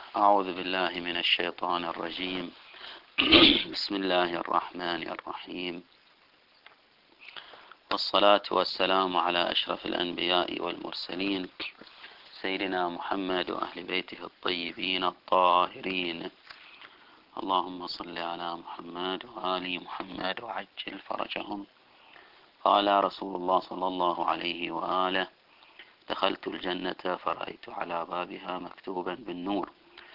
أعوذ بالله من الشيطان الرجيم. بسم الله الرحمن الرحيم، والصلاة والسلام على أشرف الأنبياء والمرسلين سيدنا محمد وأهل بيته الطيبين الطاهرين. اللهم صل على محمد وآل محمد وعجل فرجهم. قال رسول الله صلى الله عليه وآله: دخلت الجنة فرأيت على بابها مكتوبا بالنور: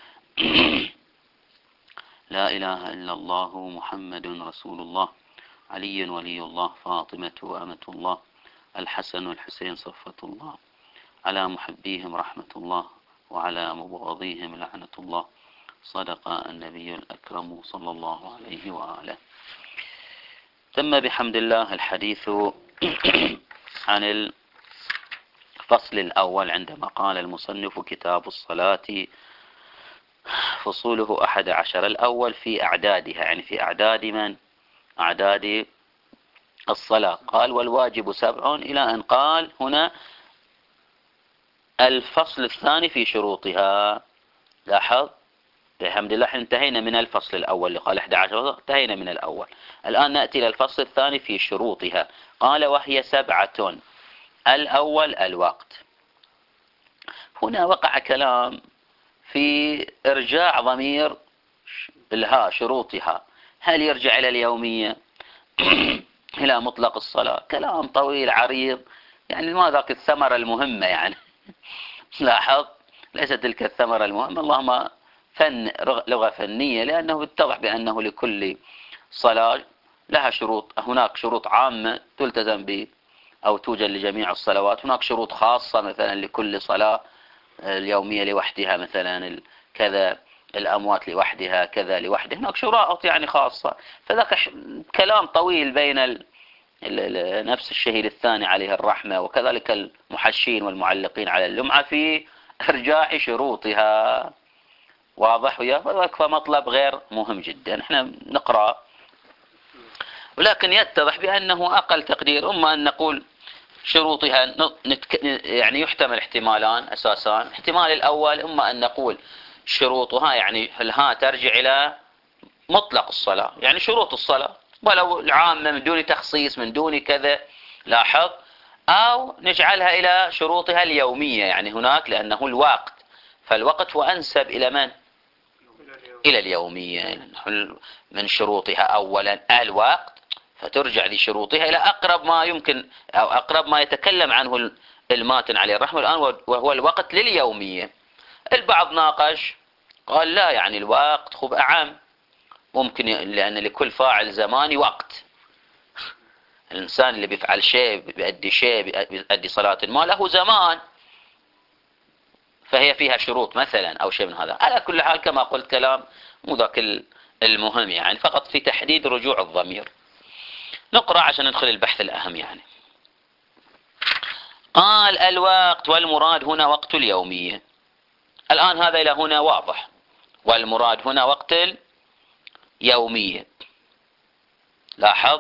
لا إله إلا الله محمد رسول الله، علي ولي الله، فاطمة أمة الله، الحسن والحسين صفة الله، على محبيهم رحمة الله، وعلى مبغضيهم لعنة الله. صدق النبي الأكرم صلى الله عليه وآله. تم بحمد الله الحديث عن الفصل الأول عندما قال المصنف: كتاب الصلاة فصوله 11. الأول في أعدادها، يعني في أعداد من؟ أعداد الصلاة. قال: والواجب 7 إلى أن قال هنا الفصل الثاني في شروطها. لاحظ، بحمد الله انتهينا من الفصل الأول اللي قال 11، انتهينا من الأول. الآن نأتي إلى الفصل الثاني في شروطها. قال: وهي 7. الأول الوقت. هنا وقع كلام في إرجاع ضمير الها شروطها، هل يرجع إلى اليومية إلى مطلق الصلاة؟ كلام طويل عريض، يعني ما ذاك الثمرة المهمة يعني. لاحظ، ليست تلك الثمرة المهمة. اللهم فن لغة فنية، لأنه اتضح بأنه لكل صلاة لها شروط. هناك شروط عامة تلتزم ب أو توجد لجميع الصلوات، هناك شروط خاصة مثلا لكل صلاة، اليومية لوحدها مثلا كذا، الأموات لوحدها كذا لوحدها، هناك شروط يعني خاصة. فذاك كلام طويل بين نفس الشهيد الثاني عليه الرحمة وكذلك المحشين والمعلقين على اللمعة في إرجاع شروطها. واضح وياه؟ فذاك مطلب غير مهم جدا، احنا نقرأ، ولكن يتضح بأنه أقل تقدير أما أن نقول شروطها يعني يحتمل احتمالان أساسان. الاحتمال الأول أما أن نقول شروطها يعني الها ترجع إلى مطلق الصلاة، يعني شروط الصلاة ولو العامة من دون تخصيص من دون كذا. لاحظ، أو نجعلها إلى شروطها اليومية، يعني هناك لأنه الوقت، فالوقت هو أنسب إلى من؟ إلى اليومية. من شروطها أولا الوقت، فترجع لشروطها إلى أقرب ما يمكن أو أقرب ما يتكلم عنه الماتن عليه الرحمة الآن، وهو الوقت لليومية. البعض ناقش قال لا، يعني الوقت خب أعم، ممكن لأن لكل فاعل زماني وقت. الإنسان اللي بيفعل شيء، بيؤدي شيء، بيؤدي صلاة ما، له زمان، فهي فيها شروط مثلا أو شيء من هذا. على كل حال كما قلت كلام مو ذاك المهم، يعني فقط في تحديد رجوع الضمير. نقرأ عشان ندخل البحث الأهم. يعني قال: الوقت، والمراد هنا وقت اليومية. الآن هذا إلى هنا واضح، والمراد هنا وقت اليومية. لاحظ،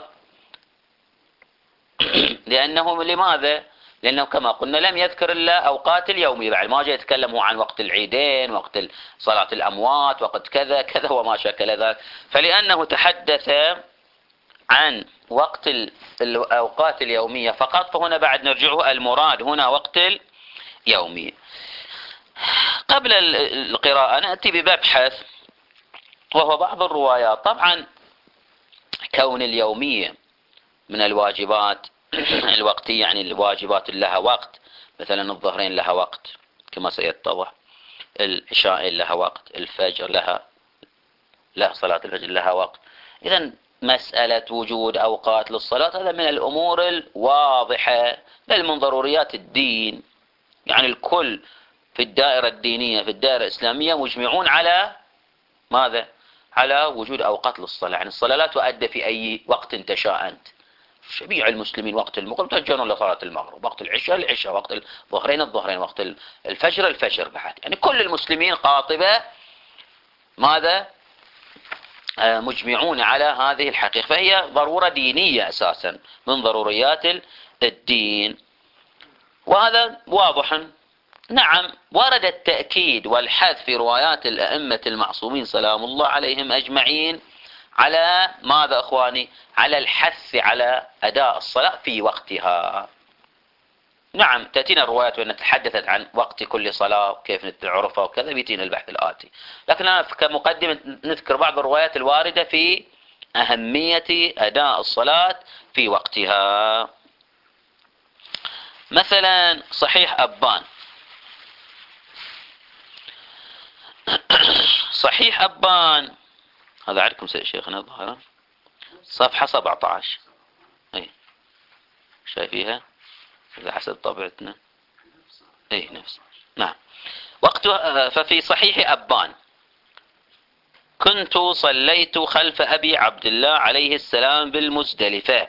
لأنه لماذا؟ لأنه كما قلنا لم يذكر إلا أوقات اليومية، بعد ما جاء يتكلم عن وقت العيدين، وقت صلاة الأموات، وقت كذا كذا وما شكل ذلك. فلأنه تحدث عن وقت الأوقات اليومية فقط، فهنا بعد نرجعه المراد هنا وقت اليومية. قبل القراءة نأتي بمبحث، وهو بعض الروايات. طبعا كون اليومية من الواجبات الوقتية، يعني الواجبات لها وقت، مثلا الظهرين لها وقت كما سيتضح، العشاء لها وقت، الفجر لها صلاة الفجر لها وقت. إذن مسألة وجود أوقات للصلاة هذا من الأمور الواضحة، بل من ضروريات الدين. يعني الكل في الدائرة الدينية، في الدائرة الإسلامية، مجمعون على ماذا؟ على وجود أوقات للصلاة. يعني الصلاة لا تؤدى في أي وقت تشاء أنت. جميع المسلمين وقت المغرب تهجرون لصلاة المغرب، وقت العشاء العشاء، وقت الظهرين، وقت الفجر بعد. يعني كل المسلمين قاطبة ماذا؟ مجمعون على هذه الحقيقة، فهي ضرورة دينية أساسا من ضروريات الدين، وهذا واضح نعم ورد التأكيد والحث في روايات الأئمة المعصومين سلام الله عليهم أجمعين على ماذا أخواني؟ على الحث على أداء الصلاة في وقتها. نعم تأتينا الروايات وأن تحدثت عن وقت كل صلاة وكيف نعرفها وكذا، بيتينا البحث الآتي، لكن أنا كمقدمة نذكر بعض الروايات الواردة في أهمية أداء الصلاة في وقتها. مثلا صحيح أبان، صحيح أبان هذا عندكم شيخنا الظاهرة صفحة 17، اي شايفيها إذا حسب طبيعتنا، اي نفس نعم. وقت ففي صحيح أبان كنت صليت خلف أبي عبد الله عليه السلام بالمزدلفة،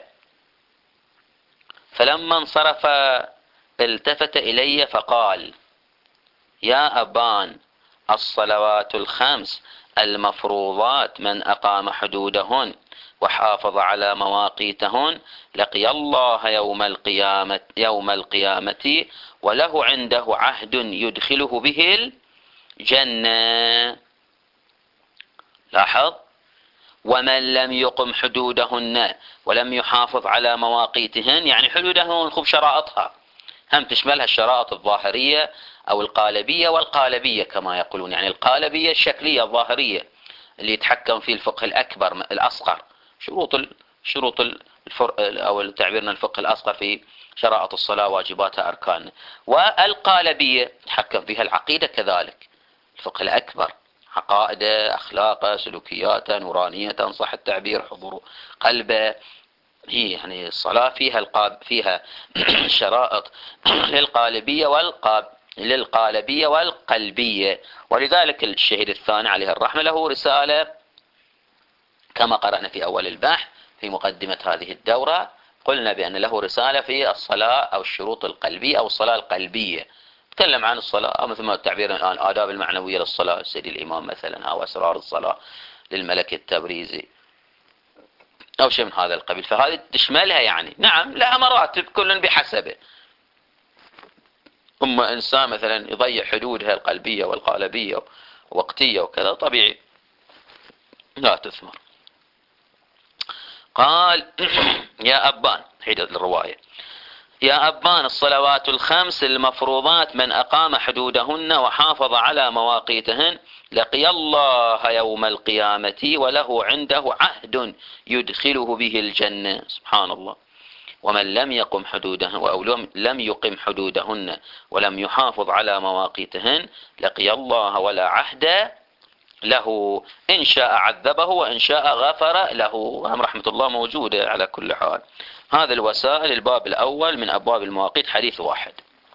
فلما انصرف التفت إلي فقال: يا أبان، الصلوات الخمس المفروضات من أقام حدودهن وحافظ على مواقيتهن لقي الله يوم القيامة وله عنده عهد يدخله به الجنة. لاحظ: ومن لم يقم حدودهن ولم يحافظ على مواقيتهن، يعني حدودهن خب شرائطها، هم تشملها الشرائط الظاهرية أو القالبية والقالبية كما يقولون، يعني القالبية الشكلية الظاهرية اللي يتحكم فيه الفقه الأكبر الأصغر، شروط أو تعبيرنا الفقه الأصغر في شرائط الصلاة واجباتها أركانها، والقالبية يتحكم فيها العقيدة كذلك، الفقه الأكبر عقائده أخلاقه سلوكياته نورانية صح التعبير حضور قلبه، هي يعني الصلاة فيها شرائط للقالبية والقلبية. ولذلك الشهيد الثاني عليه الرحمة له رسالة كما قرأنا في أول البحث في مقدمة هذه الدورة، قلنا بأن له رسالة في الصلاة أو الشروط القلبية أو الصلاة القلبية، تكلم عن الصلاة أو مثل ما تعبير الآن الآداب المعنوية للصلاة السيد الإمام مثلا، أو أسرار الصلاة للملك التبريزي أو شيء من هذا القبيل، فهذه تشملها يعني. نعم لها مراتب كل بحسبه، أما إنسان مثلا يضيع حدودها القلبية والقالبية وقتية وكذا طبيعي لا تثمر. قال: يا أبان، حيدة الرواية: يا أبان، الصلوات الخمس المفروضات من أقام حدودهن وحافظ على مواقيتهن لقي الله يوم القيامة وله عنده عهد يدخله به الجنة. سبحان الله. ومن لم يقم حدودهن أو لم يقم حدودهن ولم يحافظ على مواقيتهن لقي الله ولا عهد له، إن شاء عذبه وإن شاء غفر له. رحمة الله موجودة على كل حال. هذا الوسائل الباب الأول من أبواب المواقيت حديث واحد.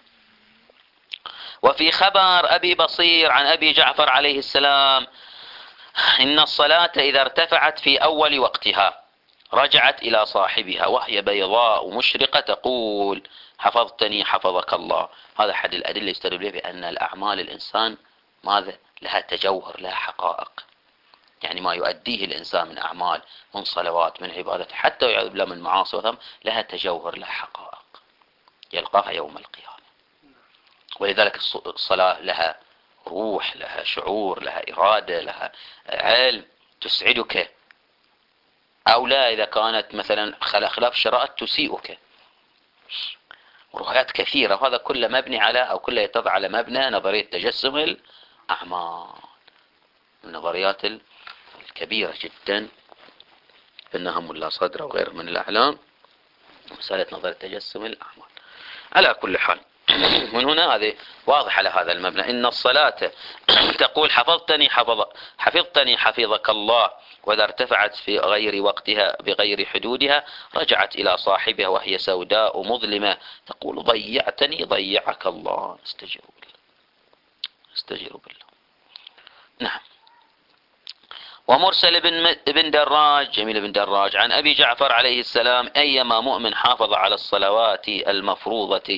وفي خبر أبي بصير عن أبي جعفر عليه السلام: إن الصلاة إذا ارتفعت في أول وقتها رجعت إلى صاحبها وهي بيضاء مشرقة تقول: حفظتني حفظك الله. هذا أحد الأدلة يستدل به بأن الأعمال الإنسان ماذا لها تجوهر لها حقائق، يعني ما يؤديه الإنسان من أعمال من صلوات من عبادات حتى يعوذ بالله من معاصي وثم لها تجوهر لها حقائق يلقاها يوم القيامة. ولذلك الصلاة لها روح لها شعور لها إرادة لها علم تسعدك، أو لا إذا كانت مثلا خلاف الشرائط تسيئك. وروايات كثيرة، وهذا كله مبني على أو كله يتضع على مبنى نظرية تجسم الأعمال، النظريات الكبيرة جدا إنها ملا صدر وغيره من الأعلام، مسألة نظرية تجسم الأعمال. على كل حال من هنا هذه واضح على هذا المبنى. إن الصلاة تقول: حفظتني حفظك الله، وإذا ارتفعت في غير وقتها بغير حدودها رجعت إلى صاحبها وهي سوداء مظلمة تقول: ضيعتني ضيعك الله. استجيروا بالله. نعم. ومرسل بن دراج، جميل بن دراج، عن أبي جعفر عليه السلام: أيما مؤمن حافظ على الصلوات المفروضة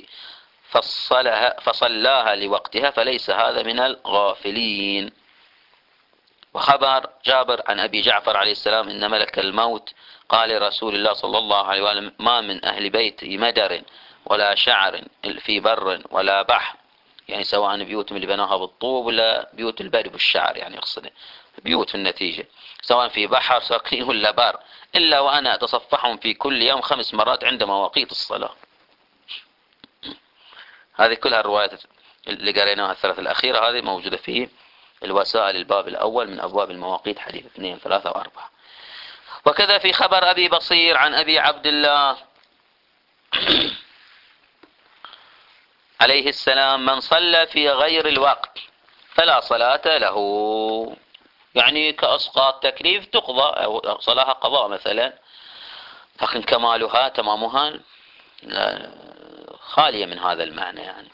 فصلاها لوقتها فليس هذا من الغافلين. وخبر جابر عن أبي جعفر عليه السلام: إن ملك الموت قال لرسول الله صلى الله عليه وسلم: ما من أهل بيت مدر ولا شعر في بر ولا بحر يعني سواء بيوتهم اللي بناها بالطوب ولا بيوت البدو بالشعر، يعني يقصد بيوت في النتيجة، سواء في بحر ساكنين ولا بر، إلا وأنا أتصفحهم في كل يوم 5 مرات عند مواقيت الصلاة. هذه كلها الروايات اللي قريناها الثلاث الأخيرة هذه موجودة في الوسائل الباب الأول من أبواب المواقيت، حديث 2 3 و4. وكذا في خبر أبي بصير عن أبي عبد الله عليه السلام: من صلى في غير الوقت فلا صلاة له. يعني كأسقاط تكليف تقضى، أو صلاها قضاء مثلا، لكن كمالها تمامها خالية من هذا المعنى. يعني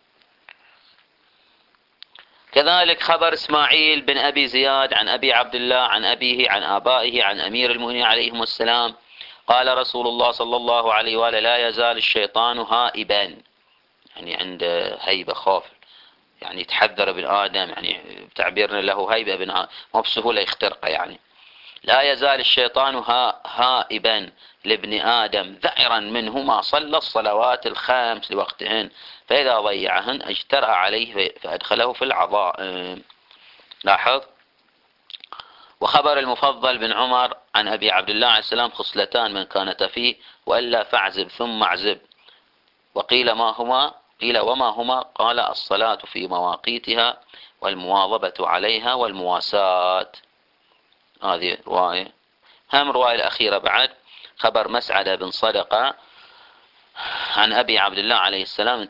كذلك خبر إسماعيل بن أبي زياد عن أبي عبد الله عن أبيه عن آبائه عن أمير المؤمنين عليهم السلام قال رسول الله صلى الله عليه وآله: لا يزال الشيطان هائبا، يعني عند هيبة خوف، يعني يتحذر ابن آدم، يعني تعبيرنا له هيبة ابن آدم مو بسهولة يخترقه. يعني لا يزال الشيطان هائبا لابن آدم ذعرا منه ما صلى الصلوات الخمس لوقتهن، فإذا ضيعهن اجترأ عليه فأدخله في العظائم. لاحظ. وخبر المفضل بن عمر عن أبي عبد الله عليه السلام: خصلتان من كانت فيه وإلا فاعزب ثم اعزب. وقيل ما هما؟ قيل وما هما؟ قال: الصلاة في مواقيتها والمواظبة عليها والمواساة. هذه رواية. هم رواية الأخيرة بعد خبر مسعد بن صدقة عن أبي عبد الله عليه السلام: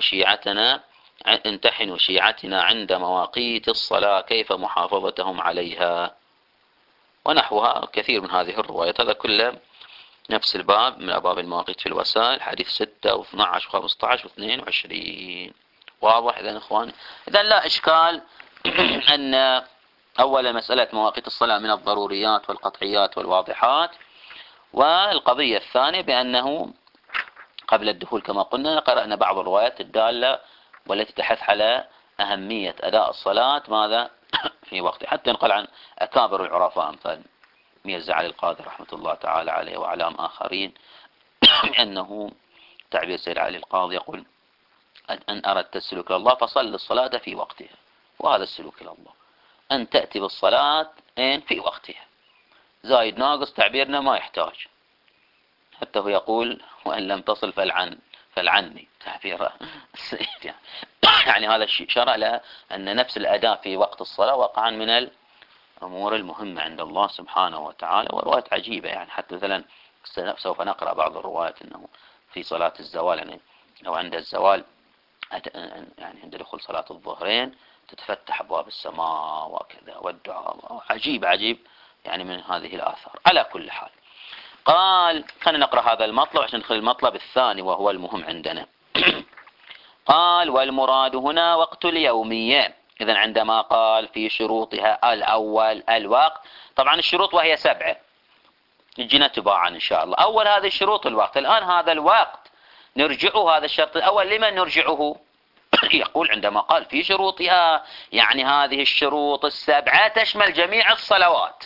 امتحنوا شيعتنا عند مواقيت الصلاة كيف محافظتهم عليها. ونحوها كثير من هذه الروايات. هذا كله نفس الباب من أبواب المواقيت في الوسائل، حديث 6 و12 و15 و22. واضح إذن إخواني؟ إذن لا إشكال أن أول مسألة مواقيت الصلاة من الضروريات والقطعيات والواضحات. والقضية الثانية بأنه قبل الدخول كما قلنا قرأنا بعض الروايات الدالة والتي تحث على أهمية أداء الصلاة ماذا في وقته، حتى ينقل عن أكابر العرفاء أمثال ميرزا علي القادر رحمة الله تعالى عليه وأعلام آخرين أنه تعبير سيد علي القاضي يقول: أن أردت السلوك إلى الله فصل الصلاة في وقتها. وهذا السلوك إلى الله أن تأتي بالصلاة في وقتها، زايد ناقص تعبيرنا ما يحتاج. حتى هو يقول: وأن لم تصل فالعني، تعبير السيد. يعني هذا الشيء شرع له أن نفس الأداء في وقت الصلاة وقعا من الأمور المهمة عند الله سبحانه وتعالى. وروايات عجيبة، يعني حتى مثلا سوف نقرأ بعض الروايات أنه في صلاة الزوال، يعني أو عند الزوال، يعني عند دخول صلاة الظهرين تتفتح أبواب السماء وكذا والدعاء. عجيب يعني من هذه الآثار. على كل حال قال: خلينا نقرأ هذا المطلب عشان ندخل المطلب الثاني وهو المهم عندنا. قال: والمراد هنا وقت اليومية. إذن عندما قال في شروطها الأول الوقت، طبعا الشروط وهي 7 يجينا تباعا إن شاء الله. أول هذه الشروط الوقت. الآن هذا الوقت نرجعه، هذا الشرط الأول لمن نرجعه؟ يقول عندما قال في شروطها، يعني هذه الشروط 7 تشمل جميع الصلوات.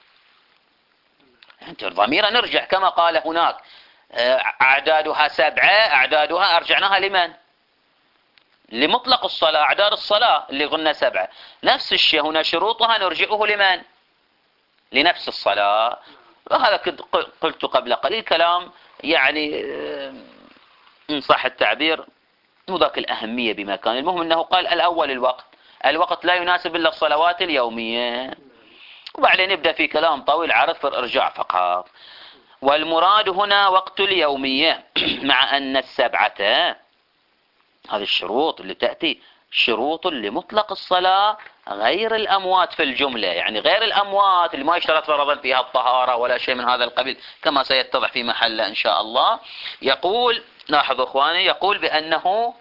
انت ضميرا نرجع كما قال هناك أعدادها 7، أعدادها أرجعناها لمن؟ لمطلق الصلاة، أعداد الصلاة اللي قلنا 7. نفس الشيء هنا شروطها نرجعه لمن؟ لنفس الصلاة. وهذا قلت قبل قليل كلام يعني إن صح التعبير مو ذاك الأهمية بما كان. المهم أنه قال الأول الوقت لا يناسب إلا الصلوات اليومية، وبعدين نبدأ في كلام طويل عرض في الإرجاع فقط. والمراد هنا وقت اليومية، مع أن 7 هذه الشروط اللي تأتي شروط لمطلق الصلاة غير الأموات في الجملة، يعني غير الأموات اللي ما يشترط فرضا فيها الطهارة ولا شيء من هذا القبيل كما سيتضح في محله إن شاء الله. يقول، لاحظوا إخواني، يقول بأنه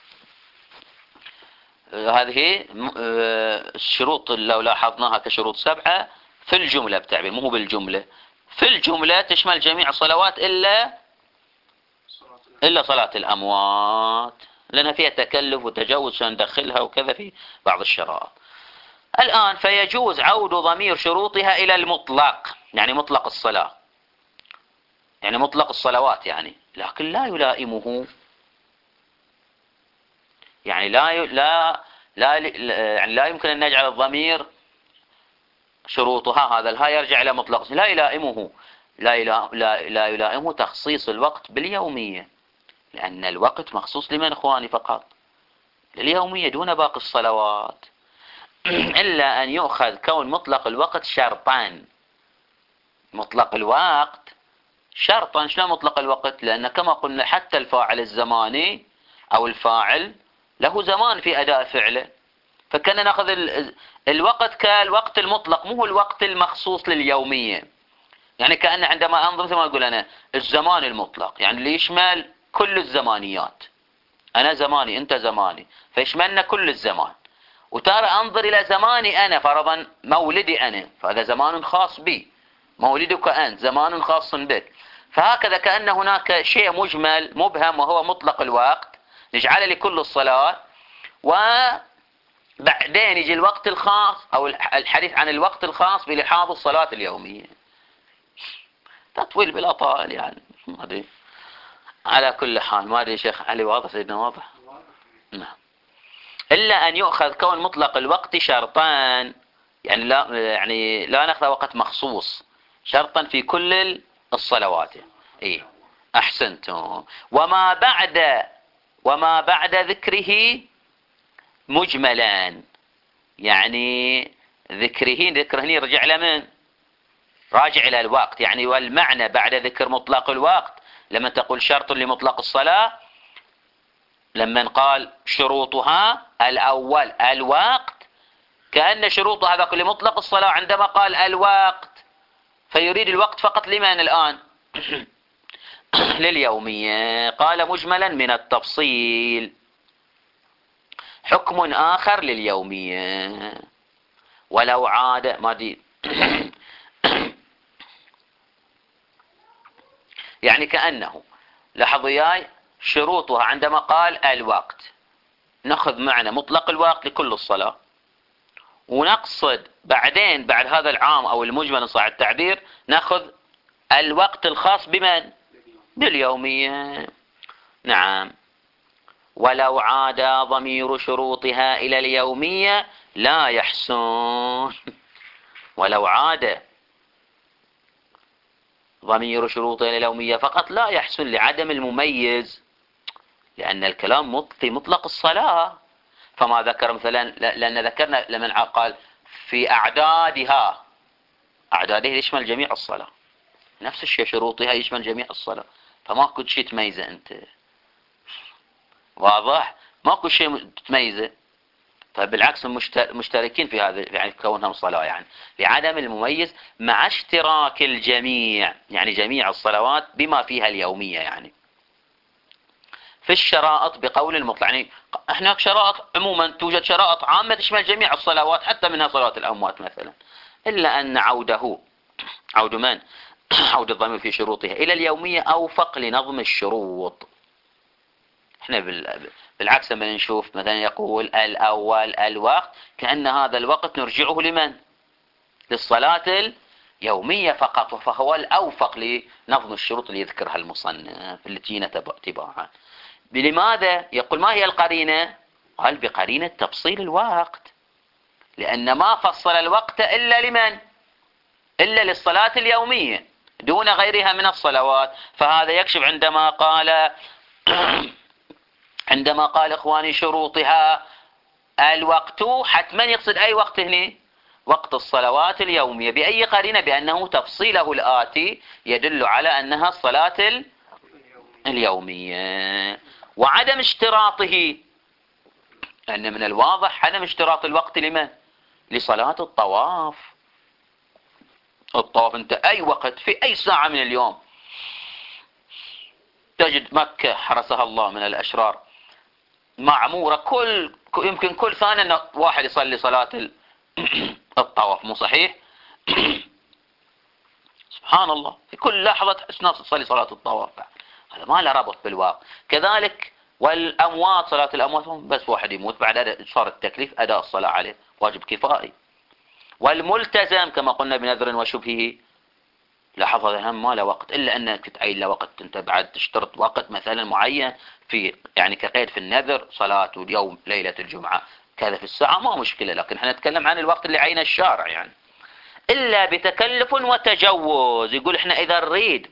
هذه الشروط لو لاحظناها كشروط 7 في الجملة بتعبير، مو بالجملة، في الجملة تشمل جميع الصلوات إلا صلاة الأموات، لأنها فيها تكلف وتجوز عشان ندخلها وكذا في بعض الشرائط. الآن فيجوز عود ضمير شروطها إلى المطلق، يعني مطلق الصلاة، يعني مطلق الصلوات يعني، لكن لا يلائمه. يعني يعني لا يمكن أن نجعل الضمير شروطها، هذا الها يرجع إلى مطلق، لا يلائمه، لا يلائمه تخصيص الوقت باليومية، لأن الوقت مخصوص لمن إخواني فقط؟ لليومية دون باقي الصلوات. إلا أن يؤخذ كون مطلق الوقت شرطان. مطلق الوقت شرطا. شلون مطلق الوقت؟ لأن كما قلنا حتى الفاعل الزماني أو الفاعل له زمان في أداء فعله، فكنا نأخذ الوقت كالوقت المطلق، مو الوقت المخصوص لليومية. يعني كأن عندما أنظر مثل ما أقول أنا الزمان المطلق، يعني اللي يشمل كل الزمانيات، أنا زماني أنت زماني، فيشملنا كل الزمان. وترى أنظر إلى زماني أنا، فرضا مولدي أنا، فهذا زمان خاص بي، مولدك أنت زمان خاص بك. فهكذا كأن هناك شيء مجمل مبهم وهو مطلق الوقت نجعله لكل الصلاة، وبعدين يجي الوقت الخاص أو الحديث عن الوقت الخاص بلحاظ الصلاة اليومية. تطويل بلا طائل يعني، ما أدري. على كل حال ما أدري شيخ علي واضح سيدنا واضح؟ نعم. إلا أن يؤخذ كون مطلق الوقت شرطان، يعني لا نأخذ وقت مخصوص، شرطا في كل الصلوات. إيه أحسنتم. وما بعد ذكره مجملان، يعني ذكره يرجع لمن؟ راجع إلى الوقت يعني. والمعنى بعد ذكر مطلق الوقت لما تقول شرط لمطلق الصلاة، لما قال شروطها الأول الوقت، كأن شروطها هذا لمطلق الصلاة. عندما قال الوقت فيريد الوقت فقط لمن الآن؟ لليومية. قال مجملا من التفصيل حكم آخر لليومية ولو عاد ما دي يعني كأنه لاحظوا وياي شروطها عندما قال الوقت، نأخذ معنى مطلق الوقت لكل الصلاة، ونقصد بعدين بعد هذا العام أو المجمل إن صح التعبير نأخذ الوقت الخاص بمن؟ باليومية. نعم. ولو عاد ضمير شروطها إلى اليومية لا يحسن. ولو عاد ضمير شروطها إلى اليومية فقط لا يحسن لعدم المميز، لأن الكلام في مطلق الصلاة. فما ذكر مثلا، لأن ذكرنا لمن قال في أعدادها، أعداده يشمل جميع الصلاة، نفس الشيء شروطها يشمل جميع الصلاة، فماكو شيء تميزه أنت. واضح؟ ماكو شيء تميزه. فبالعكس مشتركين في هذا، يعني كونهم صلاة، يعني لعدم المميز مع اشتراك الجميع، يعني جميع الصلوات بما فيها اليومية. يعني في الشرائط بقول المطلق، يعني احنا شرائط عموما توجد شرائط عامة تشمل جميع الصلوات حتى منها صلاة الأموات مثلا، إلا أن عود من؟ عود الضمير في شروطها إلى اليومية أوفق لنظم الشروط. احنا بالعكس لما نشوف مثلا يقول الأول الوقت، كأن هذا الوقت نرجعه لمن؟ للصلاة اليومية فقط، فهو الأوفق لنظم الشروط اللي يذكرها المصنف التي تبعها. لماذا؟ يقول ما هي القرينة؟ قال بقرينة تفصيل الوقت، لأن ما فصل الوقت إلا لمن؟ إلا للصلاة اليومية دون غيرها من الصلوات. فهذا يكشف عندما قال إخواني شروطها الوقت، حتما يقصد أي وقت هنا؟ وقت الصلوات اليومية. بأي قرينة؟ بأنه تفصيله الآتي يدل على أنها الصلاة اليومية. وعدم اشتراطه، أن من الواضح عدم اشتراط الوقت لمن؟ لصلاة الطواف. الطواف أنت أي وقت في أي ساعة من اليوم تجد مكة حرسها الله من الأشرار معمورة، يمكن كل ثانية واحد يصلي صلاة الطواف، مو صحيح؟ سبحان الله، في كل لحظة تحس ناس تصلي صلاة الطواف. هذا ما له ربط بالواقع. كذلك والأموات، صلاة الأموات بس واحد يموت بعد صار التكليف أداء الصلاة عليه واجب كفائي. والملتزم كما قلنا بنذر وشبهه لاحظ هذا هم ما له وقت، إلا أنك تعين له وقت. أنت بعد تشترط وقت مثلا معين في يعني كقيد في النذر، صلاة اليوم ليلة الجمعة كذا في الساعة، ما مشكلة. لكن احنا نتكلم عن الوقت اللي عينه الشارع يعني. إلا بتكلف وتجوز. يقول احنا إذا نريد،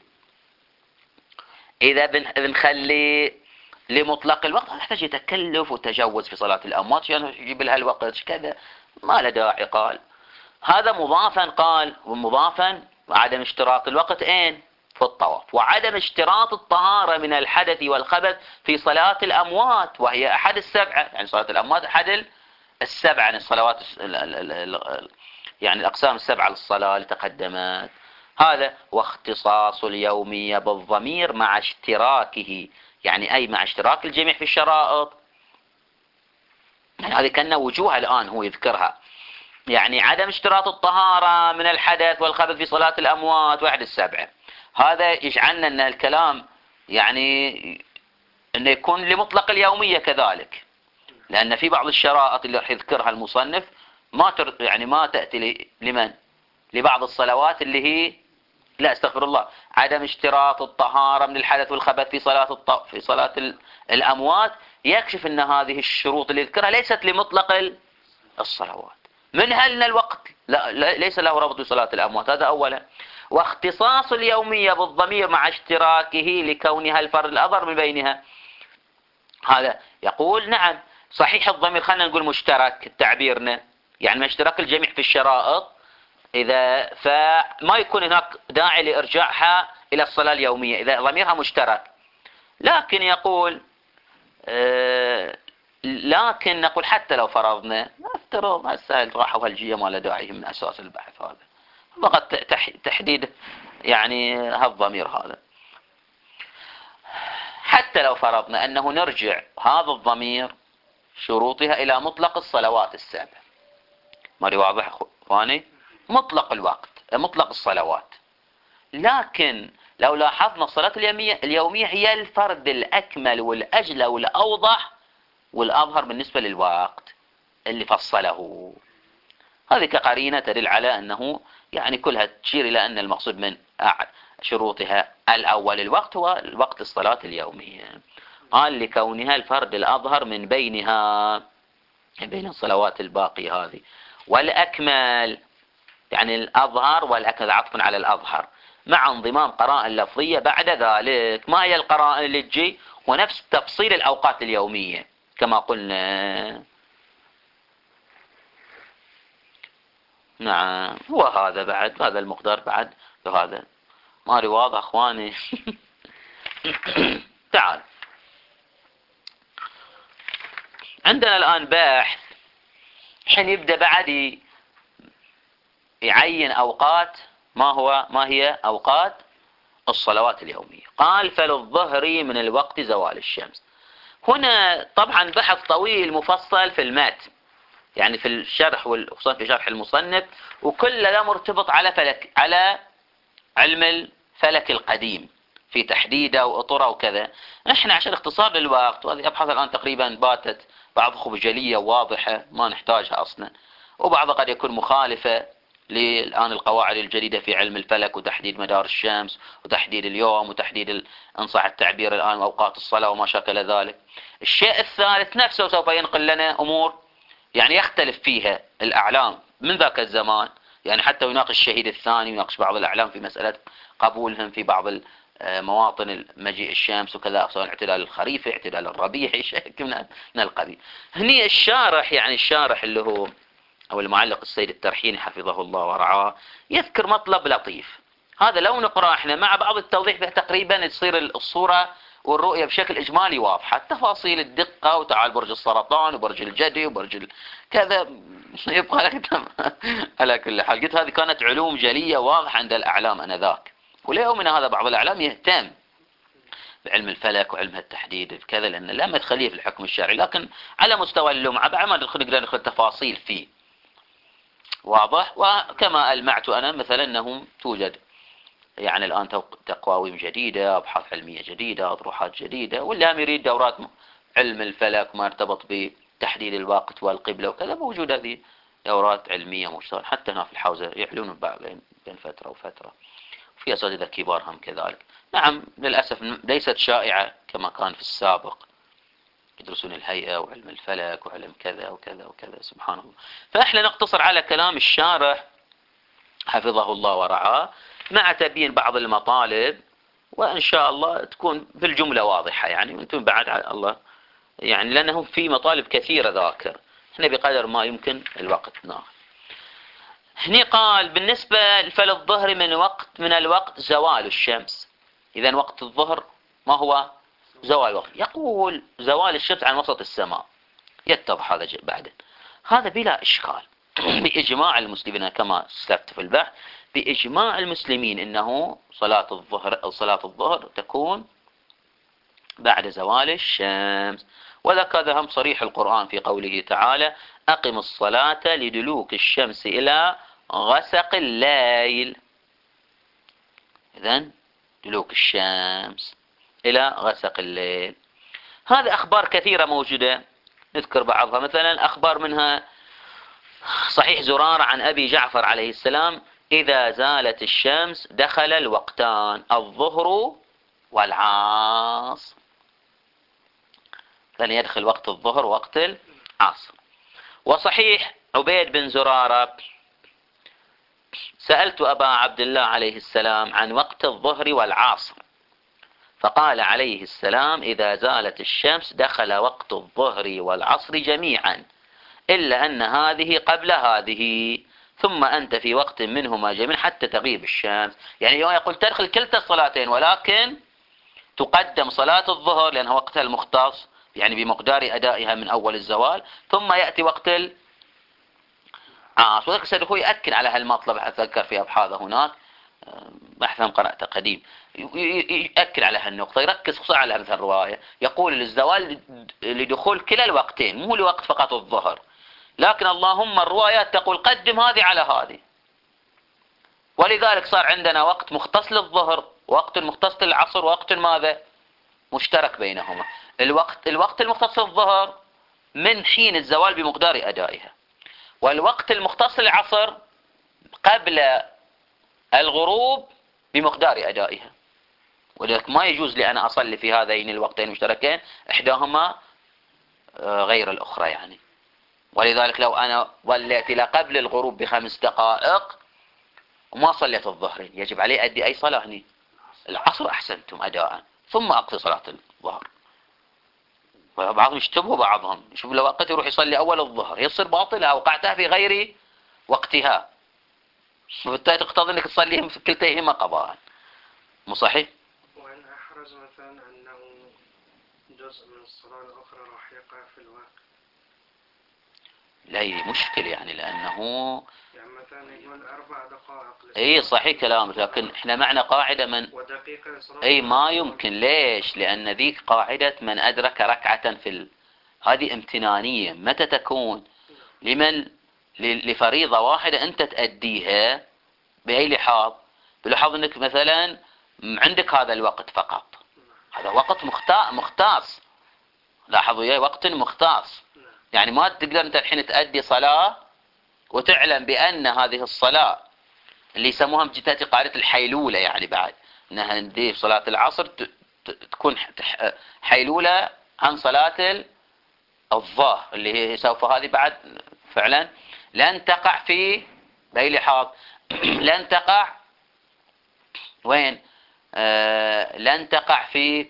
إذا بنخلي لمطلق الوقت نحتاج تكلف وتجوز في صلاة الأموات عشان يجيب لها الوقت كذا، ما له داعي. قال هذا مضافا، قال ومضافا وعدم اشتراط الوقت أين؟ في الطواف. وعدم اشتراط الطهارة من الحدث والخبث في صلاة الأموات، وهي أحد السبعة. يعني صلاة الأموات أحد السبعة، يعني الصلوات يعني الأقسام السبعة للصلاة اللي تقدمت. هذا واختصاص اليومية بالضمير مع اشتراكه، يعني أي مع اشتراك الجميع في الشرائط. يعني هذه كأنه وجوه الآن هو يذكرها. يعني عدم اشتراط الطهارة من الحدث والخبث في صلاة الأموات واحد السبعة، هذا يجعلنا أن الكلام يعني أنه يكون لمطلق اليومية كذلك. لأن في بعض الشرائط اللي راح يذكرها المصنف يعني ما تأتي لمن؟ لبعض الصلوات اللي هي لا استغفر الله، عدم اشتراط الطهارة من الحدث والخبث في صلاة الأموات، يكشف أن هذه الشروط اللي يذكرها ليست لمطلق الصلوات. منها أن الوقت ليس له ربط بصلاة الأموات، هذا أولا. واختصاص اليومية بالضمير مع اشتراكه لكونها الفرد الأظهر من بينها. هذا يقول نعم صحيح الضمير خلينا نقول مشترك تعبيرنا، يعني ما اشتراك الجميع في الشرائط، إذا فما يكون هناك داعي لإرجاعها إلى الصلاة اليومية إذا ضميرها مشترك. لكن يقول لكن نقول حتى لو فرضنا، نفترض هسه الراحة والجية ما له داعي من أساس البحث، هذا فقط تحديد يعني هالضمير هذا. حتى لو فرضنا أنه نرجع هذا الضمير شروطها إلى مطلق الصلوات السبع، ما واضح أخواني؟ مطلق الوقت، مطلق الصلوات. لكن لو لاحظنا الصلاة اليومية هي الفرد الأكمل والأجلى والأوضح والأظهر بالنسبة للوقت اللي فصله. هذه كقرينة تدل على أنه يعني كلها تشير إلى أن المقصود من شروطها الأول الوقت هو الوقت الصلاة اليومية. قال لكونها الفرد الأظهر من بينها، بين الصلوات الباقية هذه. والأكمل يعني الأظهر والأكمل عطف على الأظهر، مع انضمام قرائن لفظية بعد ذلك. ما هي القرائن اللي تجي؟ ونفس تفصيل الأوقات اليومية كما قلنا. نعم هو هذا بعد، هذا المقدار بعد هذا ماري واضح اخواني. تعال عندنا الآن باحث، حين يبدأ بعد يعين أوقات. ما هي أوقات الصلوات اليومية؟ قال فللظهر من الوقت زوال الشمس. هنا طبعا بحث طويل مفصل في المات، يعني في الشرح وخصوصا في شرح المصنف، وكل ده مرتبط على علم الفلك القديم في تحديده وأطره وكذا. احنا عشان اختصار للوقت، وهذه أبحاث الآن تقريبا باتت بعض خبجلية واضحة ما نحتاجها أصلا، وبعضها قد يكون مخالفة للآن القواعد الجديدة في علم الفلك وتحديد مدار الشمس وتحديد اليوم وتحديد إن صح التعبير الآن أوقات الصلاة وما شاكل ذلك. الشيء الثالث نفسه سوف ينقل لنا أمور يعني يختلف فيها الأعلام من ذاك الزمان، يعني حتى يناقش الشهيد الثاني ويناقش بعض الأعلام في مسألة قبولهم في بعض مواطن مجيء الشمس وكذا، سواء اعتدال الخريفي اعتدال الربيعي شيء من القبيل. هني الشارح يعني الشارح اللي هو أو المعلق السيد الترحيني حفظه الله ورعاه يذكر مطلب لطيف. هذا لو نقرأ احنا مع بعض التوضيح به تقريبا تصير الصورة والرؤية بشكل إجمالي واضحة. تفاصيل الدقة وتعال برج السرطان وبرج الجدي وبرج كذا يبقى لك على كل حال. قلت هذه كانت علوم جلية واضحة عند الأعلام أنذاك، وليومنا هذا بعض الأعلام يهتم بعلم الفلك وعلم التحديد كذا، لأن لا مدخلية في الحكم الشرعي، لكن على مستوى اللمعة بعد ما نقدر ندخل تفاصيل فيه واضح. وكما ألمعت أنا مثلا أنهم توجد يعني الآن تقاويم جديدة، أبحاث علمية جديدة، أطروحات جديدة، واللي هم يريد دورات علم الفلك ما ارتبط بتحديد الوقت والقبلة وكذا، موجود هذه دورات علمية مشتركة حتى هنا في الحوزة يعلنون بين فترة وفترة. في أساتذة كبار هم كذلك. نعم للأسف ليست شائعة كما كان في السابق، يدرسون الهيئة وعلم الفلك وعلم كذا وكذا وكذا، سبحان الله. فإحنا نقتصر على كلام الشارح حفظه الله ورعاه مع تبيين بعض المطالب، وإن شاء الله تكون في الجملة واضحة يعني، وانتم بعد على الله يعني، لأنه في مطالب كثيرة ذاكر، احنا بقدر ما يمكن الوقت ناخذ. هني قال بالنسبة للظهر من الوقت زوال الشمس. إذا وقت الظهر ما هو؟ زوال الوقت. يقول زوال الشمس عن وسط السماء، يتضح هذا بعد، هذا بلا إشكال بإجماع المسلمين كما سلفت في البحث، بإجماع المسلمين إنه صلاة الظهر تكون بعد زوال الشمس. وذكر هم صريح القرآن في قوله تعالى: أقم الصلاة لدلوك الشمس إلى غسق الليل. إذن دلوك الشمس إلى غسق الليل. هذه أخبار كثيرة موجودة، نذكر بعضها. مثلا أخبار منها صحيح زرارة عن أبي جعفر عليه السلام: إذا زالت الشمس دخل الوقتان الظهر والعصر. لن يدخل وقت الظهر وقت العصر. وصحيح عبيد بن زرارة: سألت أبا عبد الله عليه السلام عن وقت الظهر والعصر، فقال عليه السلام: إذا زالت الشمس دخل وقت الظهر والعصر جميعا، إلا أن هذه قبل هذه، ثم أنت في وقت منهما جميعا حتى تغيب الشمس. يعني هو يقول تدخل كلتا الصلاتين، ولكن تقدم صلاة الظهر لأنها وقتها المختص يعني بمقدار أدائها من أول الزوال، ثم يأتي وقت العصر. وذلك سيد أخوي يأكد على هالمطلب، أتذكر في أبحاثه هناك بحثا قرأته قديم، يأكد على هالنقطة، يركز خصوصا على هذه الرواية. يقول الزوال لدخول كلا الوقتين، مو لوقت فقط الظهر، لكن اللهم الروايات تقول قدم هذه على هذه. ولذلك صار عندنا وقت مختص للظهر، وقت مختص للعصر، وقت ماذا؟ مشترك بينهما. الوقت المختص للظهر من حين الزوال بمقدار أدائها، والوقت المختص للعصر قبل الغروب بمقدار أدائها. ولذلك ما يجوز لي أنا أصلي في هذين الوقتين المشتركين إحداهما غير الأخرى يعني. ولذلك لو أنا وليت إلى قبل الغروب ب5 دقائق وما صليت الظهر، يجب علي أدي أي صلاة هني؟ العصر أحسنتم أداء، ثم أقضي صلاة الظهر. وبعضهم يشتبهوا، بعضهم يشوف لو وقت يروح يصلي أول الظهر يصير باطلة، أوقعتها في غير وقتها، وبالتالي تقتضي أنك تصليهم في كلتيهما قضاء. مو صحيح؟ وأن أحرز مثلا أنه جزء من الصلاة الأخرى راح يقع في الوقت، لا هي مشكلة يعني، لأنه يعني مثلا يقول 4 دقائق اي صحيح كلامك، لكن احنا معنا قاعدة من ودقيقة صلاة اي ما يمكن. ليش؟ لأن ذيك قاعدة من أدرك ركعة هذه امتنانية. متى تكون؟ لمن لفريضة واحدة أنت تأديها بأي لحاظ؟ بلحاظ أنك مثلا عندك هذا الوقت فقط، هذا وقت مختص، لاحظوا يا وقت مختص. يعني ما تقدر أنت الحين تأدي صلاة وتعلم بأن هذه الصلاة اللي يسموها تأتي قاعدة الحيلولة، يعني بعد أنها ندي صلاة العصر تكون حيلولة عن صلاة الظهر اللي هي سوف هذه بعد فعلا لن تقع في بأي لحاظ لن تقع وين؟ لن تقع في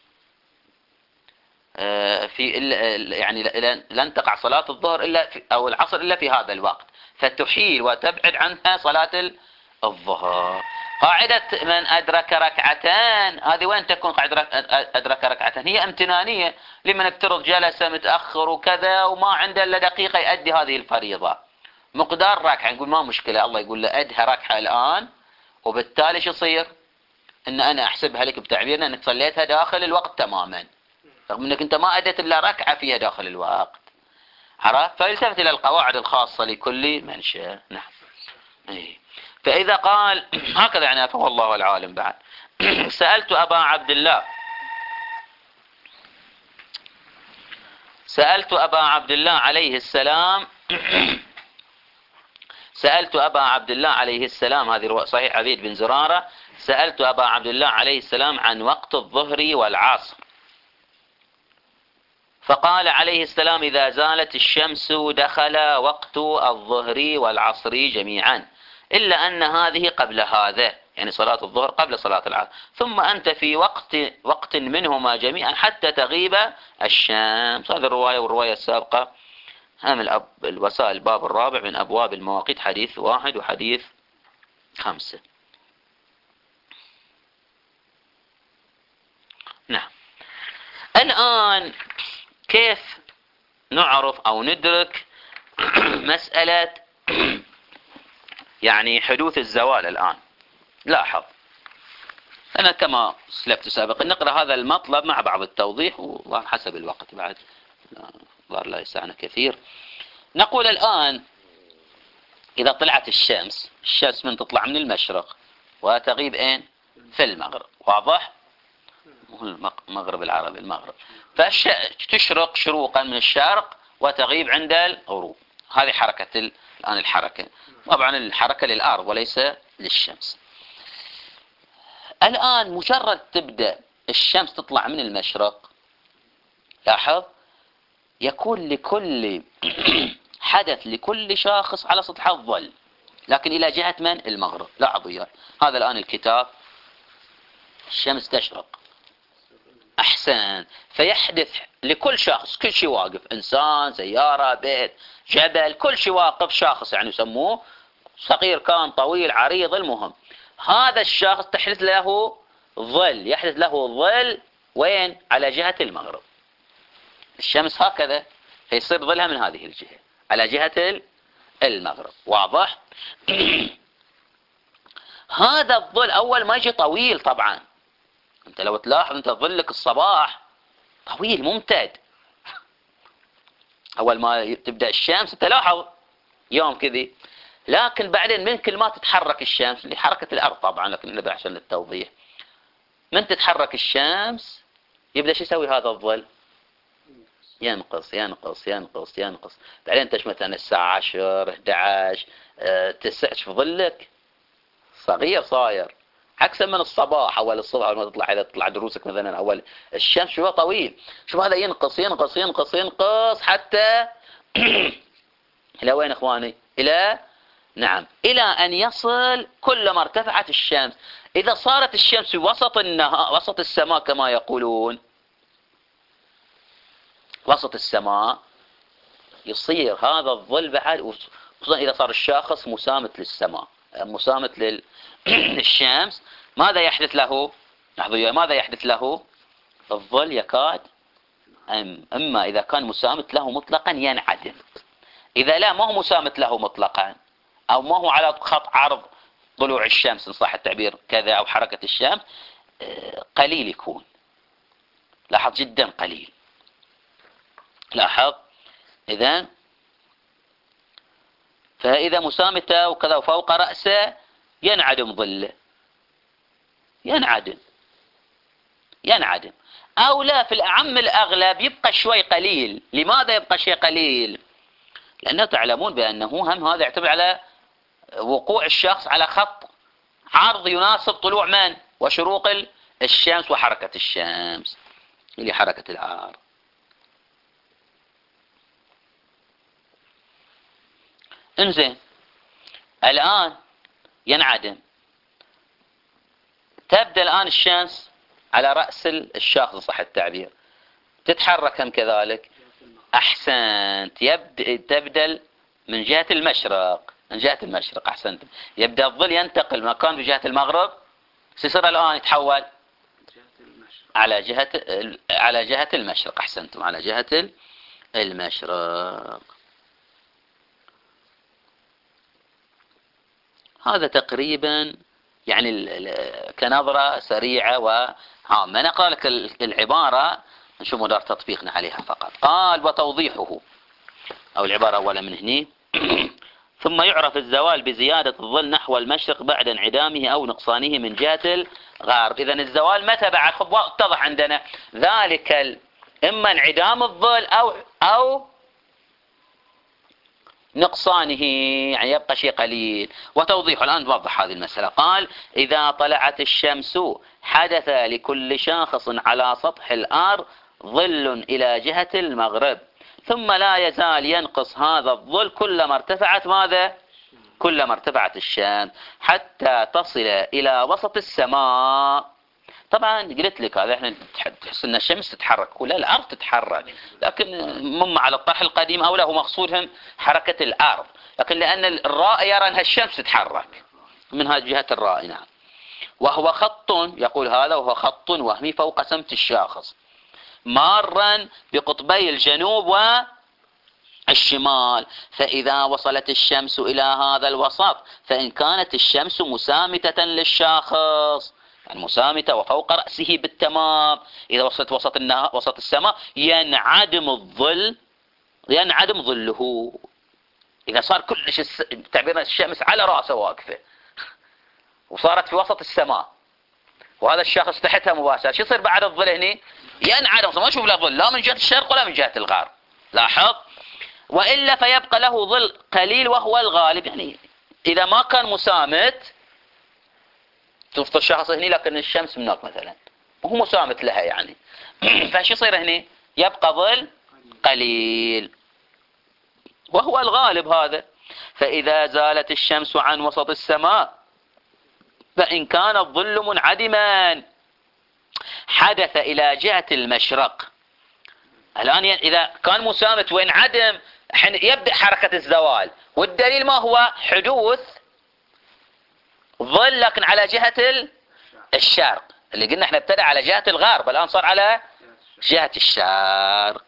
يعني لن تقع صلاة الظهر إلا أو العصر إلا في هذا الوقت، فتحيل وتبعد عنها صلاة الظهر. قاعدة من أدرك ركعتان هذه وين تكون؟ قاعدة أدرك ركعتان هي امتنانية لمن افترض جلس متأخر وكذا وما عنده إلا دقيقة يؤدي هذه الفريضة مقدار ركعة، نقول ما مشكلة، الله يقول له أدها ركعة الآن، وبالتالي شو يصير؟ إن أنا أحسبها لك بتعبيرنا أنك صليتها داخل الوقت تماما، رغم أنك أنت ما أديت إلا ركعة فيها داخل الوقت. عرفت؟ فالتفت إلى القواعد الخاصة لكل من شاء. نعم. فإذا قال هكذا يعني أفوه الله العالم بعد. سألت أبا عبد الله عليه السلام سألت أبا عبد الله عليه السلام، هذه صحيح عبيد بن زرارة، سألت أبا عبد الله عليه السلام عن وقت الظهر والعصر، فقال عليه السلام: إذا زالت الشمس دخل وقت الظهر والعصر جميعا، إلا أن هذه قبل هذا، يعني صلاة الظهر قبل صلاة العصر، ثم أنت في وقت منهما جميعا حتى تغيب الشمس. هذه الرواية والرواية السابقة هم الوسائل الباب الرابع من أبواب المواقيت، حديث 1 وحديث 5. نعم. الآن كيف نعرف أو ندرك مسألة يعني حدوث الزوال الآن؟ لاحظ، أنا كما سلفت سابقا نقرأ هذا المطلب مع بعض التوضيح وحسب الوقت بعد لا يسعنا كثير. نقول الآن إذا طلعت الشمس من تطلع من المشرق وتغيب أين؟ في المغرب، واضح؟ المغرب العربي، المغرب، فتشرق شروقا من الشرق وتغيب عند الغروب. هذه حركة الآن الحركة، طبعا الحركة للأرض وليس للشمس. الآن مجرد تبدأ الشمس تطلع من المشرق، لاحظ، يكون لكل حدث لكل شاخص على سطح الظل، لكن إلى جهة من؟ المغرب. لاحظوا يا هذا الآن الكتاب، الشمس تشرق، أحسن، فيحدث لكل شخص، كل شيء واقف، إنسان، سيارة، بيت، جبل، كل شيء واقف، شاخص يعني يسموه، صغير كان طويل عريض، المهم هذا الشخص تحدث له ظل، يحدث له ظل وين؟ على جهة المغرب. الشمس هكذا، فيصير ظلها من هذه الجهة على جهة المغرب، واضح؟ هذا الظل أول ما يجي طويل، طبعا أنت لو تلاحظ أنت ظلك الصباح طويل ممتد، أول ما تبدأ الشمس تلاحظ يوم كذي، لكن بعدين من كل ما تتحرك الشمس لحركة الأرض طبعا، لكن نبي عشان التوضيح، من تتحرك الشمس يبدأ شو يسوي هذا الظل؟ ينقص ينقص ينقص ينقص، بعدين انت مثلا الساعة 10 11 9 في ظلك صغير صاير، عكس من الصباح، أول الصبح أول ما تطلع، إذا تطلع دروسك مثلا أول الشمس شو طويل، شوف هذا ينقص ينقص ينقص ينقص حتى إلى وين إخواني؟ إلى نعم، إلى أن يصل كلما ارتفعت الشمس، إذا صارت الشمس في وسط النهار، وسط السماء كما يقولون، وسط السماء، يصير هذا الظل بعد، خصوصا إذا صار الشاخص مسامت للسماء، مسامت للشمس، ماذا يحدث له؟ لاحظوا ماذا يحدث له؟ الظل يكاد أما إذا كان مسامت له مطلقا ينعدم، إذا لا ما هو مسامت له مطلقا، أو ما هو على خط عرض طلوع الشمس إن صح التعبير كذا، أو حركة الشمس، قليل يكون، لاحظ جدا قليل، لاحظ إذن، فإذا مسامته وكذا وفوق رأسه ينعدم ظله، ينعدم، أو لا، في الأعم الأغلب يبقى شوي قليل. لماذا يبقى شيء قليل؟ لأنه تعلمون بأنه هم هذا يعتمد على وقوع الشخص على خط عرض يناسب طلوع من؟ وشروق الشمس وحركة الشمس، اللي حركة العرض. انزين، الآن ينعدم، تبدأ الآن الشمس على رأس الشاخص صح التعبير، تتحرك هم كذلك، أحسنت، تبدأ من جهة المشرق، من جهة المشرق، أحسنت، يبدأ الظل ينتقل من مكان في جهة المغرب، سيصير الآن يتحول على جهة المشرق، أحسنتم، على جهة المشرق. هذا تقريبا يعني كنظرة سريعة وعامة. أنا أقرأ لك العبارة نشوف مدار تطبيقنا عليها فقط. قال: وتوضيحه، أو العبارة أولا من هني ثم يعرف الزوال بزيادة الظل نحو المشرق بعد انعدامه أو نقصانه من جهة الغرب. إذن الزوال متى بعد؟ اتضح عندنا ذلك إما انعدام الظل أو نقصانه، يعني يبقى شيء قليل. وتوضيح الآن نوضح هذه المسألة. قال إذا طلعت الشمس حدث لكل شاخص على سطح الأرض ظل إلى جهة المغرب، ثم لا يزال ينقص هذا الظل كلما ارتفعت ماذا؟ كلما ارتفعت الشمس حتى تصل إلى وسط السماء. طبعا قلت لك هذا احنا تحس ان الشمس تتحرك ولا الارض تتحرك، لكن مم على الطرح القديم او له مقصودهم حركة الارض، لكن لان الرائي يرى انها الشمس تتحرك من هذه جهة الرائي. نعم. وهو خط، يقول هذا وهو خط وهمي فوق سمت الشاخص مارا بقطبي الجنوب والشمال، فإذا وصلت الشمس إلى هذا الوسط فإن كانت الشمس مسامتة للشاخص، يعني مسامتة وفوق رأسه بالتمام، إذا وصلت وسط السماء ينعدم ظله. إذا صار كلش تعبير الشمس على رأسه واقفة وصارت في وسط السماء وهذا الشخص تحتها مباشرة، شو يصير بعد الظل هنا؟ ينعدم، ما نشوف له ظل لا من جهة الشرق ولا من جهة الغرب. لاحظ. وإلا فيبقى له ظل قليل وهو الغالب، يعني إذا ما كان مسامت تفضل الشخص هنا لكن الشمس من هناك مثلا وهو مسامت لها يعني فشو يصير هنا؟ يبقى ظل قليل وهو الغالب هذا. فإذا زالت الشمس عن وسط السماء فإن كان الظل منعدما حدث إلى جهة المشرق. الآن إذا كان مسامت وانعدم يبدأ حركة الزوال، والدليل ما هو؟ حدوث ظل لكن على جهة الشرق، اللي قلنا احنا ابتدأ على جهة الغرب الآن صار على جهة الشرق.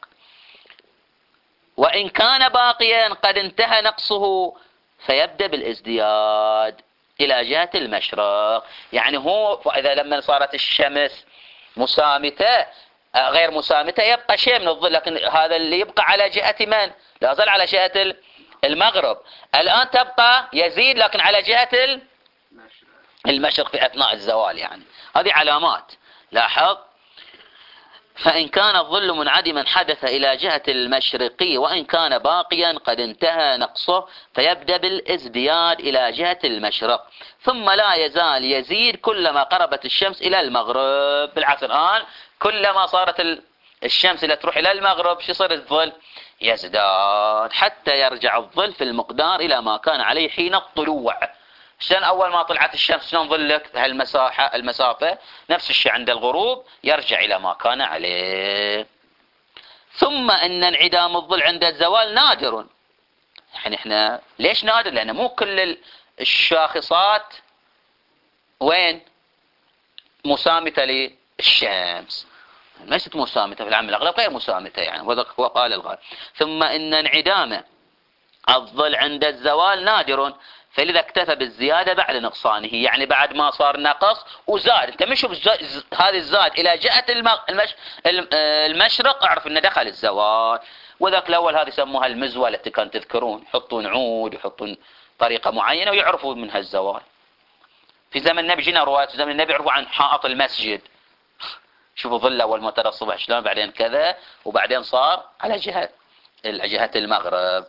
وإن كان باقيا قد انتهى نقصه فيبدأ بالازدياد إلى جهة المشرق. يعني هو إذا لما صارت الشمس مسامتة غير مسامتة يبقى شيء من الظل، لكن هذا اللي يبقى على جهة من؟ لا زال على جهة المغرب. الآن تبقى يزيد لكن على جهة المشرق في أثناء الزوال، يعني هذه علامات. لاحظ. فإن كان الظل منعدما حدث إلى جهة المشرقي، وإن كان باقيا قد انتهى نقصه فيبدأ بالازدياد إلى جهة المشرق، ثم لا يزال يزيد كلما قربت الشمس إلى المغرب. بالعكس الآن كلما صارت الشمس اللي تروح إلى المغرب شو يصير الظل؟ يزداد حتى يرجع الظل في المقدار إلى ما كان عليه حين الطلوع. شلون أول ما طلعت الشمس شلون ظلك المسافة نفس الشيء عند الغروب يرجع إلى ما كان عليه. ثم أن انعدام الظل عند الزوال نادر. يعني احنا ليش نادر؟ لأن مو كل الشاخصات وين مسامتة للشمس، ليست مسامتة في العام الأغلب غير مسامتة، يعني وقال الغالب. ثم أن انعدام الظل عند الزوال نادر، فلذا اكتفى بالزيادة بعد نقصانه، يعني بعد ما صار نقص وزاد. انت مش هذا الزاد الى جهة المشرق اعرف انه دخل الزوال. وذاك الاول هذه يسموها المزوة التي كانت تذكرون، يحطون عود يحطون طريقة معينة ويعرفوا منها الزوال. في زمن النبي جينا روايات في زمن النبي يعرفوا عن حائط المسجد، شوفوا ظل اول ما ترى الصبح شلون، بعدين كذا، وبعدين صار على جهة المغرب.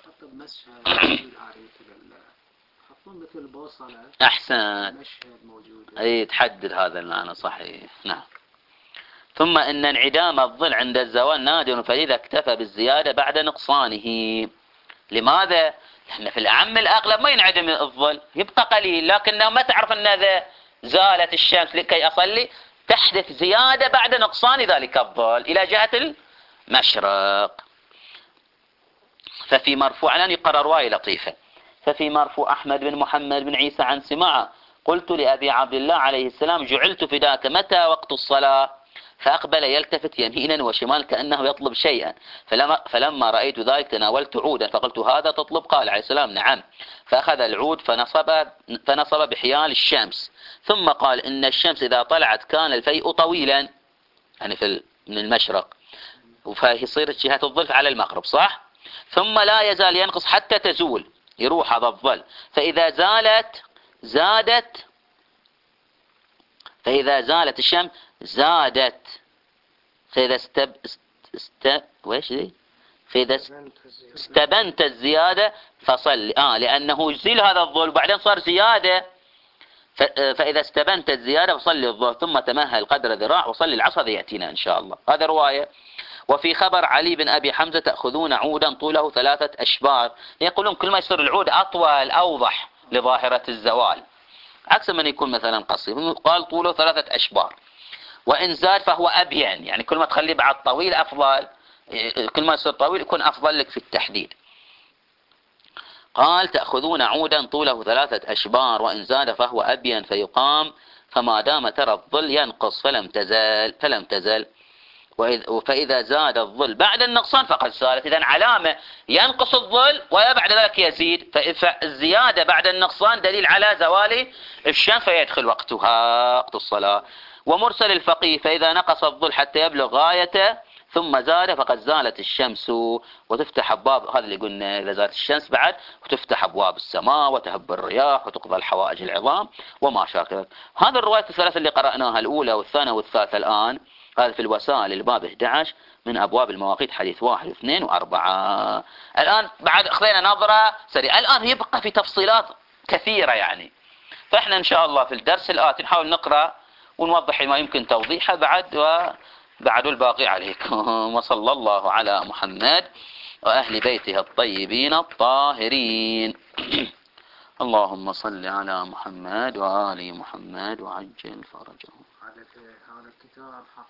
مثل البوصلة أحسن. أي تحدد هذا المعنى صحيح. نعم. ثم أن انعدام الظل عند الزوال نادر، فإذا اكتفى بالزيادة بعد نقصانه. لماذا؟ لأن في الأعم الأغلب ما ينعدم الظل يبقى قليل، لكنه ما تعرف أن إذا زالت الشمس لكي أصلي تحدث زيادة بعد نقصان ذلك الظل إلى جهة المشرق. ففي مرفوع الآن يقرر رواية لطيفة. ففي مرفوع أحمد بن محمد بن عيسى عن سماعة قلت لأبي عبد الله عليه السلام جعلت فداك متى وقت الصلاة؟ فأقبل يلتفت يمينا وشمال كأنه يطلب شيئا، فلما رأيت ذلك تناولت عودا فقلت هذا تطلب؟ قال عليه السلام نعم. فأخذ العود فنصب بحيال الشمس، ثم قال إن الشمس إذا طلعت كان الفيء طويلا، يعني من المشرق، فيصير جهة الظل على المغرب صح؟ ثم لا يزال ينقص حتى تزول يروح هذا الظل، فإذا زالت الشمس زادت، فإذا ويش دي؟ فإذا استبنت الزيادة فصل لأنه يزيل هذا الظل وبعدين صار زيادة. فإذا استبنت الزيادة فصلي الظهر ثم تمهل قدر ذراع وصلي العصر. هذا يأتينا إن شاء الله. هذا رواية. وفي خبر علي بن أبي حمزة تأخذون عودا طوله 3 أشبار. يقولون كل ما يصير العود أطول أوضح لظاهرة الزوال، عكس من يكون مثلا قصير. قال طوله 3 أشبار. وإن زاد فهو أبين، يعني كل ما تخليه بعد طويل أفضل، كل ما يصير طويل يكون أفضل لك في التحديد. قال تأخذون عودا طوله 3 أشبار وإن زاد فهو أبين فيقام، فما دام ترى الظل ينقص فلم تزل فإذا زاد الظل بعد النقصان فقد زالت. إذن علامة ينقص الظل وبعد ذلك يزيد، فالزيادة بعد النقصان دليل على زوال الشمس فيدخل وقتها، وقت الصلاة. ومرسل الفقيه فإذا نقص الظل حتى يبلغ غايته ثم زاد فقد زالت الشمس وتفتح أبواب، هذا اللي قلنا إذا زالت الشمس بعد وتفتح أبواب السماء وتهب الرياح وتقضى الحوائج العظام وما شاكل. هذا الرواية الثلاثة اللي قرأناها، الأولى والثانية والثالثة الآن، هذا في الوسائل الباب 11 من أبواب المواقيت حديث 1 و2 و4. الآن بعد أخذنا نظرة سريعة، الآن يبقى في تفصيلات كثيرة يعني، فإحنا إن شاء الله في الدرس الآتي نحاول نقرأ ونوضح ما يمكن توضيحه بعد الباقي عليكم. وصلى الله على محمد وأهل بيته الطيبين الطاهرين. اللهم صل على محمد وآل محمد وعجل فرجهم.